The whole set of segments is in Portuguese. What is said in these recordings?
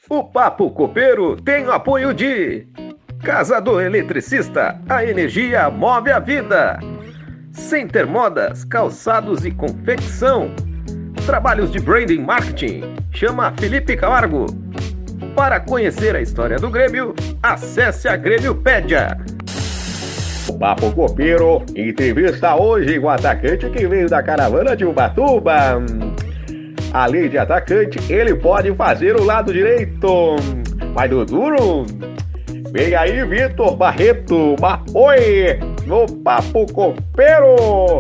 O Papo Copeiro tem o apoio de Casa do Eletricista, a energia move a vida. Center Modas, calçados e confecção. Trabalhos de branding marketing, chama Felipe Camargo. Para conhecer a história do Grêmio, acesse a Grêmiopédia. O Papo Copeiro entrevista hoje o atacante que veio da caravana de Ubatuba. Além de atacante, ele pode fazer o lado direito. Mas do duro, vem aí Vitor Barreto, oi, no Papo Copeiro.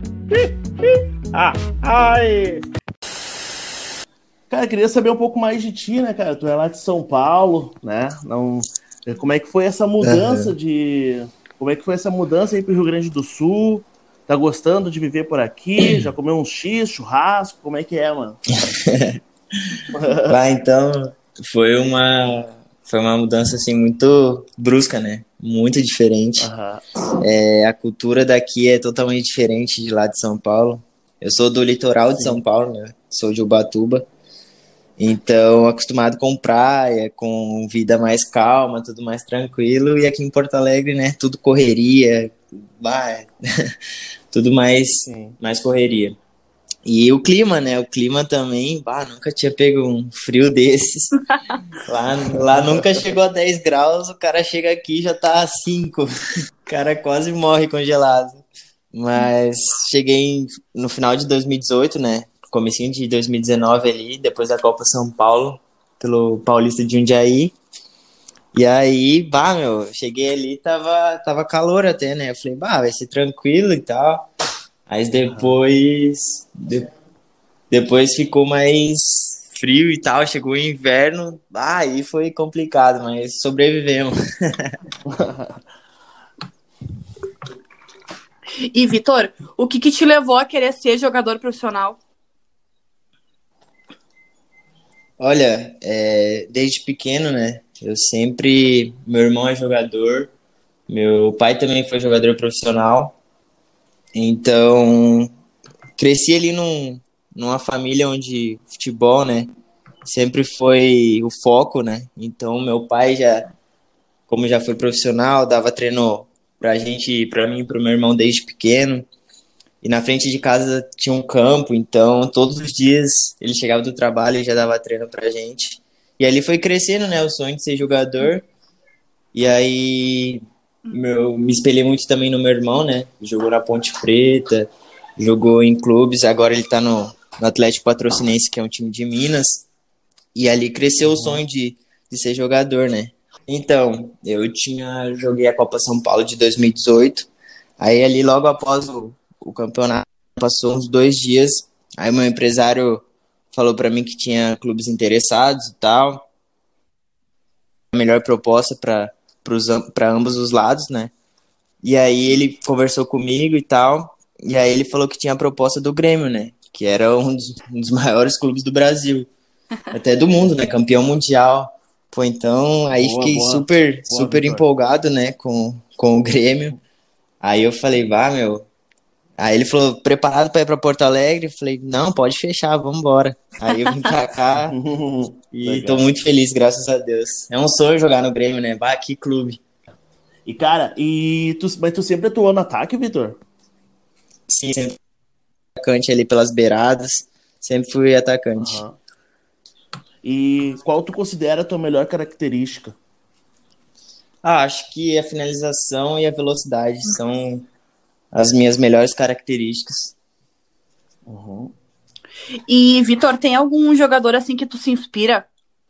Ai. Cara, queria saber um pouco mais de ti, né, cara? Tu é lá de São Paulo, né? Não... Como é que foi essa mudança Como é que foi essa mudança aí pro Rio Grande do Sul? Tá gostando de viver por aqui? Já comeu um X, churrasco? Como é que é, mano? Então, foi uma mudança, assim, muito brusca, né? Muito diferente. A cultura daqui é totalmente diferente de lá de São Paulo. Eu sou do litoral de São Paulo, né? Sou de Ubatuba. Então, acostumado com praia, com vida mais calma, tudo mais tranquilo. E aqui em Porto Alegre, né? Tudo correria, tudo mais correria. E o clima, né? O clima também, nunca tinha pego um frio desses. Lá nunca chegou a 10 graus, o cara chega aqui e já tá a 5. O cara quase morre congelado. Mas cheguei no final de 2018, né? Comecinho de 2019 ali, depois da Copa São Paulo, pelo Paulista de Jundiaí. E aí, cheguei ali, tava calor até, né? Eu falei, vai ser tranquilo e tal. Aí depois ficou mais frio e tal, chegou o inverno, aí foi complicado, mas sobrevivemos. E, Vitor, o que te levou a querer ser jogador profissional? Olha, desde pequeno, né? Meu irmão é jogador, meu pai também foi jogador profissional, então cresci ali numa família onde futebol, né? Sempre foi o foco, né? Então meu pai como já foi profissional, dava treino pra gente, pra mim e pro meu irmão desde pequeno. E na frente de casa tinha um campo, então todos os dias ele chegava do trabalho e já dava treino pra gente. E ali foi crescendo, né, o sonho de ser jogador. E aí me espelhei muito também no meu irmão, né? Jogou na Ponte Preta, jogou em clubes, agora ele tá no Atlético Patrocinense, que é um time de Minas. E ali cresceu o sonho de ser jogador, né? Então, joguei a Copa São Paulo de 2018. Aí ali logo após o campeonato, passou uns 2 dias, aí meu empresário falou para mim que tinha clubes interessados e tal, a melhor proposta para ambos os lados, né? E aí ele conversou comigo e tal, e aí ele falou que tinha a proposta do Grêmio, né? Que era um dos maiores clubes do Brasil, até do mundo, né? Campeão mundial. Pô, então aí fiquei super empolgado, né? Com o Grêmio. Aí eu falei, Aí ele falou, preparado para ir para Porto Alegre? Eu falei, não, pode fechar, vamos embora. Aí eu vim pra cá e tô muito feliz, graças a Deus. É um sonho jogar no Grêmio, né? Que clube. E cara, mas tu sempre atuou no ataque, Vitor? Sim, sempre fui atacante ali pelas beiradas, sempre fui atacante. E qual tu considera a tua melhor característica? Acho que a finalização e a velocidade são as minhas melhores características. E, Vitor, tem algum jogador assim que tu se inspira?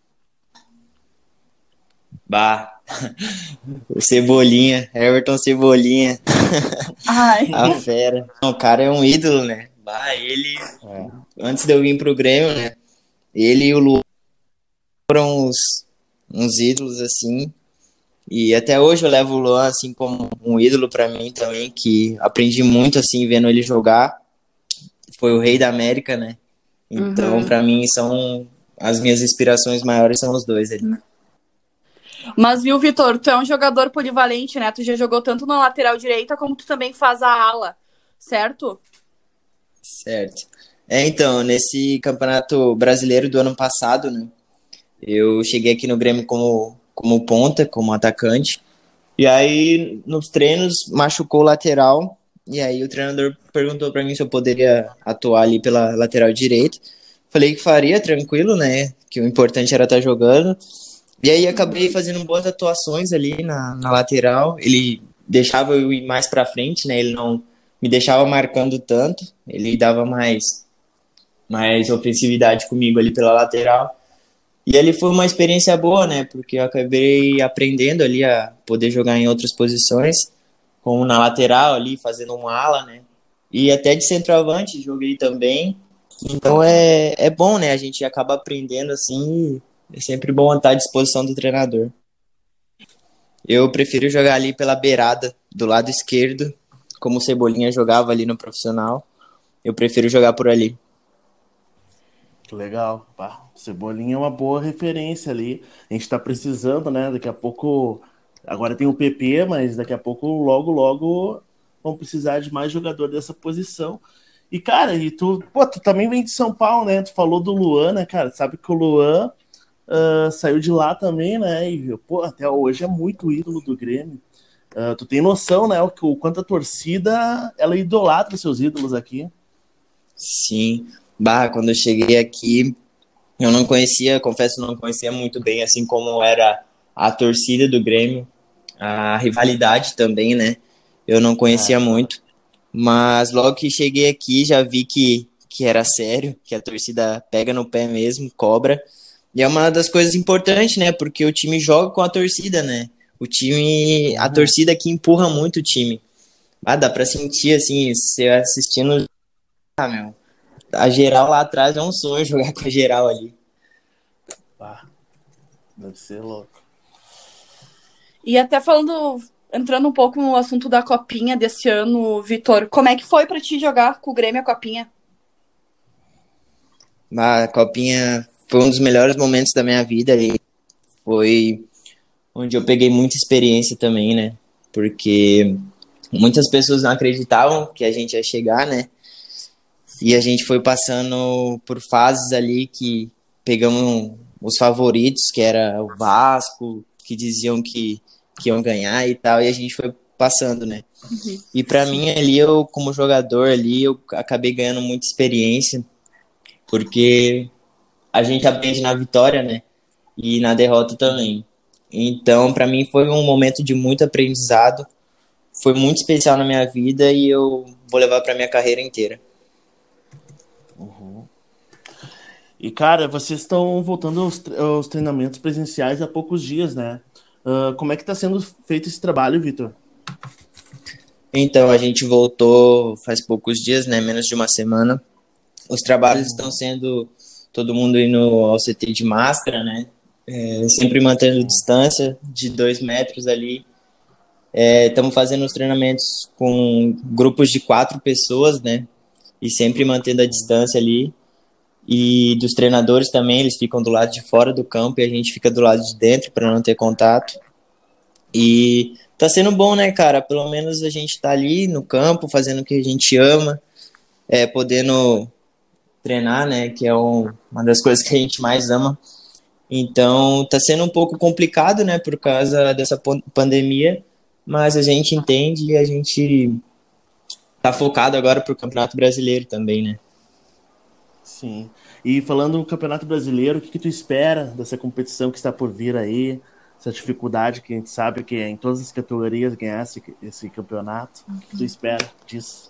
O Cebolinha, Everton Cebolinha. A fera. O cara é um ídolo, né? Ele, antes de eu vir pro Grêmio, né? Ele e o Lu foram uns ídolos, assim. E até hoje eu levo o Luan, assim, como um ídolo pra mim também, que aprendi muito, assim, vendo ele jogar. Foi o rei da América, né? Então, pra mim, as minhas inspirações maiores são os dois ali. Mas, viu, Vitor, tu é um jogador polivalente, né? Tu já jogou tanto na lateral direita como tu também faz a ala, certo? Certo. Então, nesse campeonato brasileiro do ano passado, né? Eu cheguei aqui no Grêmio como ponta, como atacante. E aí, nos treinos, machucou o lateral. E aí, o treinador perguntou para mim se eu poderia atuar ali pela lateral direita. Falei que faria, tranquilo, né? Que o importante era estar jogando. E aí, acabei fazendo boas atuações ali na lateral. Ele deixava eu ir mais para frente, né? Ele não me deixava marcando tanto. Ele dava mais ofensividade comigo ali pela lateral. E ali foi uma experiência boa, né? Porque eu acabei aprendendo ali a poder jogar em outras posições, como na lateral ali, fazendo um ala, né? E até de centroavante joguei também. Então é bom, né? A gente acaba aprendendo assim. É sempre bom estar à disposição do treinador. Eu prefiro jogar ali pela beirada, do lado esquerdo, como o Cebolinha jogava ali no profissional. Eu prefiro jogar por ali. Legal. Pá, Cebolinha é uma boa referência ali. A gente tá precisando, né? Daqui a pouco. Agora tem o PP, mas daqui a pouco, logo, vão precisar de mais jogador dessa posição. E, cara, tu também vem de São Paulo, né? Tu falou do Luan, né, cara? Sabe que o Luan saiu de lá também, né? E, pô, até hoje é muito ídolo do Grêmio. Tu tem noção, né? O quanto a torcida ela idolatra seus ídolos aqui. Sim. Quando eu cheguei aqui, eu não conhecia, confesso, não conhecia muito bem, assim como era a torcida do Grêmio, a rivalidade também, né? Eu não conhecia muito, mas logo que cheguei aqui já vi que era sério, que a torcida pega no pé mesmo, cobra. E é uma das coisas importantes, né? Porque o time joga com a torcida, né? A torcida aqui empurra muito o time. Dá pra sentir, assim, você assistindo, meu. A geral lá atrás é um sonho jogar com a geral ali. Deve ser louco. E até entrando um pouco no assunto da Copinha desse ano, Vitor, como é que foi pra ti jogar com o Grêmio a Copinha? A Copinha foi um dos melhores momentos da minha vida ali. Foi onde eu peguei muita experiência também, né? Porque muitas pessoas não acreditavam que a gente ia chegar, né? E a gente foi passando por fases ali que pegamos os favoritos, que era o Vasco, que diziam que iam ganhar e tal, e a gente foi passando, né? Uhum. E pra mim ali, eu como jogador ali, eu acabei ganhando muita experiência, porque a gente aprende na vitória, né? E na derrota também. Então, pra mim foi um momento de muito aprendizado, foi muito especial na minha vida e eu vou levar pra minha carreira inteira. E, cara, vocês estão voltando aos treinamentos presenciais há poucos dias, né? Como é que tá sendo feito esse trabalho, Vitor? Então, a gente voltou faz poucos dias, né? Menos de uma semana. Os trabalhos estão sendo todo mundo indo ao CT de máscara, né? Sempre mantendo distância de 2 metros ali. Estamos fazendo os treinamentos com grupos de 4 pessoas, né? E sempre mantendo a distância ali. E dos treinadores também, eles ficam do lado de fora do campo e a gente fica do lado de dentro para não ter contato. E tá sendo bom, né, cara? Pelo menos a gente tá ali no campo, fazendo o que a gente ama, podendo treinar, né, que é uma das coisas que a gente mais ama. Então, tá sendo um pouco complicado, né, por causa dessa pandemia, mas a gente entende e a gente tá focado agora pro Campeonato Brasileiro também, né? Sim. E falando no Campeonato Brasileiro, o que tu espera dessa competição que está por vir aí? Essa dificuldade que a gente sabe que é em todas as categorias ganhar esse campeonato. O que tu espera disso?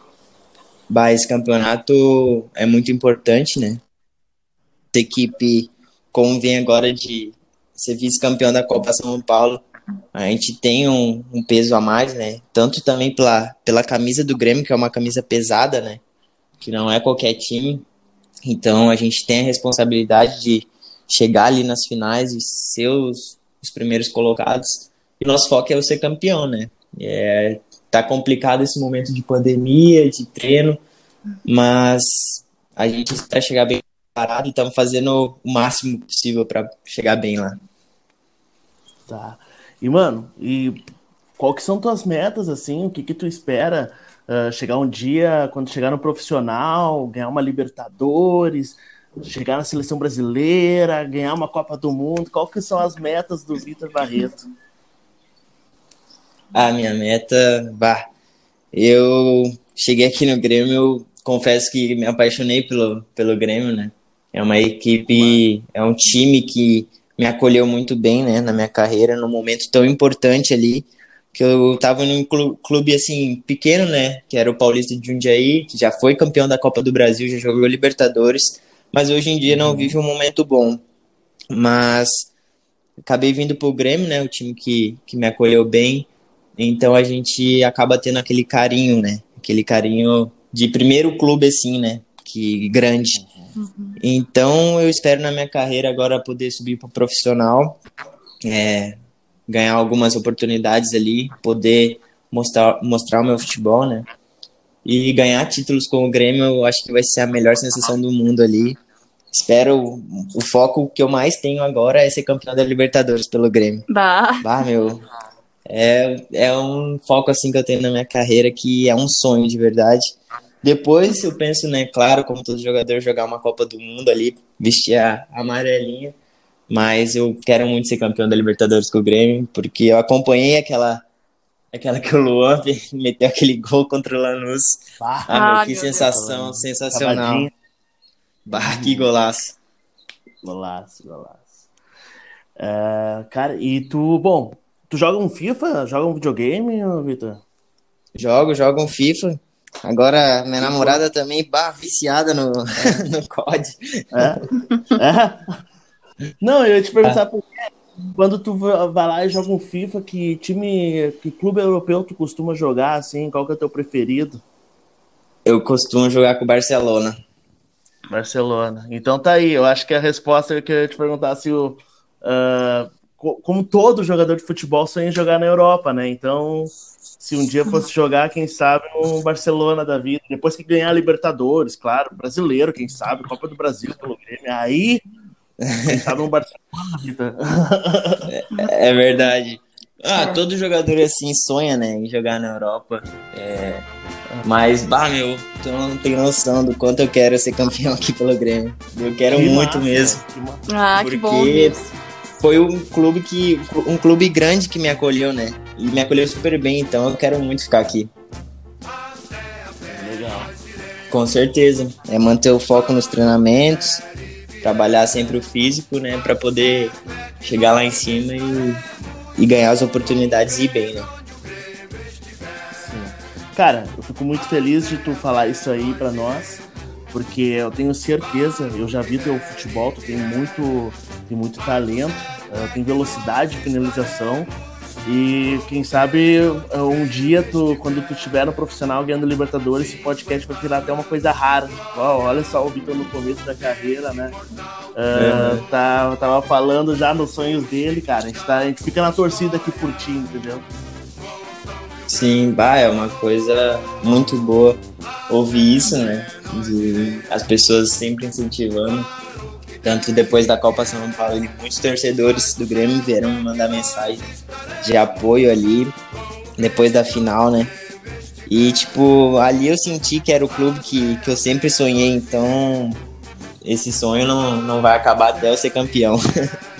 Esse campeonato é muito importante, né? A equipe, como vem agora de ser vice-campeão da Copa São Paulo, a gente tem um peso a mais, né? Tanto também pela camisa do Grêmio, que é uma camisa pesada, né? Que não é qualquer time. Então a gente tem a responsabilidade de chegar ali nas finais e ser os primeiros colocados. E nosso foco é o ser campeão, né? Tá complicado esse momento de pandemia, de treino, mas a gente espera chegar bem preparado e estamos fazendo o máximo possível para chegar bem lá. Tá. E, mano, qual que são tuas metas, assim? O que tu espera chegar um dia, quando chegar no profissional, ganhar uma Libertadores, chegar na seleção brasileira, ganhar uma Copa do Mundo? Qual que são as metas do Vitor Barreto? A minha meta, eu cheguei aqui no Grêmio, eu confesso que me apaixonei pelo Grêmio, né? É uma equipe, é um time que me acolheu muito bem, né, na minha carreira, num momento tão importante ali, que eu tava num clube, assim, pequeno, né, que era o Paulista de Jundiaí, que já foi campeão da Copa do Brasil, já jogou Libertadores, mas hoje em dia não vive um momento bom. Mas acabei vindo pro Grêmio, né, o time que me acolheu bem, então a gente acaba tendo aquele carinho, né, aquele carinho de primeiro clube, assim, né, que grande. Então eu espero na minha carreira agora poder subir para o profissional, ganhar algumas oportunidades ali, poder mostrar o meu futebol, né? E ganhar títulos com o Grêmio, eu acho que vai ser a melhor sensação do mundo ali. Espero, o foco que eu mais tenho agora é ser campeão da Libertadores pelo Grêmio. Meu, é um foco assim que eu tenho na minha carreira que é um sonho de verdade. Depois eu penso, né, claro, como todo jogador, jogar uma Copa do Mundo ali, vestir a amarelinha, mas eu quero muito ser campeão da Libertadores com o Grêmio, porque eu acompanhei aquela que o Luan meteu aquele gol contra o Lanús. Que sensação, Deus. Sensacional. Que golaço. Golaço. Cara, e tu joga um FIFA? Joga um videogame, Vitor? Jogo um FIFA. Agora, minha namorada também, viciada no COD. Não, eu ia te perguntar por quê. Quando tu vai lá e joga um FIFA, que clube europeu tu costuma jogar, assim? Qual que é o teu preferido? Eu costumo jogar com o Barcelona. Então tá aí, eu acho que a resposta que eu ia te perguntar se como todo jogador de futebol sonha em jogar na Europa, né? Então, se um dia fosse jogar, quem sabe, no Barcelona da vida, depois que ganhar a Libertadores, claro, brasileiro, quem sabe, Copa do Brasil pelo Grêmio, aí, quem sabe, um Barcelona da vida. É verdade. Todo jogador assim sonha, né, em jogar na Europa. Mas, tu não tem noção do quanto eu quero ser campeão aqui pelo Grêmio. Eu quero muito mesmo. Que bom. Foi um clube grande que me acolheu, né? E me acolheu super bem, então eu quero muito ficar aqui. Legal. Com certeza. É manter o foco nos treinamentos, trabalhar sempre o físico, né? Pra poder chegar lá em cima e ganhar as oportunidades e ir bem, né? Sim. Cara, eu fico muito feliz de tu falar isso aí pra nós, porque eu tenho certeza, eu já vi teu futebol, tu tem muito talento, tem velocidade de finalização e quem sabe um dia quando tu estiver no profissional ganhando Libertadores, esse podcast vai virar até uma coisa rara. Olha só o Vitor no começo da carreira, né? Tava falando já nos sonhos dele, cara. A gente fica na torcida aqui por ti, entendeu? Sim, é uma coisa muito boa ouvir isso, né? As pessoas sempre incentivando. Tanto depois da Copa São Paulo, muitos torcedores do Grêmio vieram me mandar mensagem de apoio ali, depois da final, né? E, ali eu senti que era o clube que eu sempre sonhei, então esse sonho não vai acabar até eu ser campeão.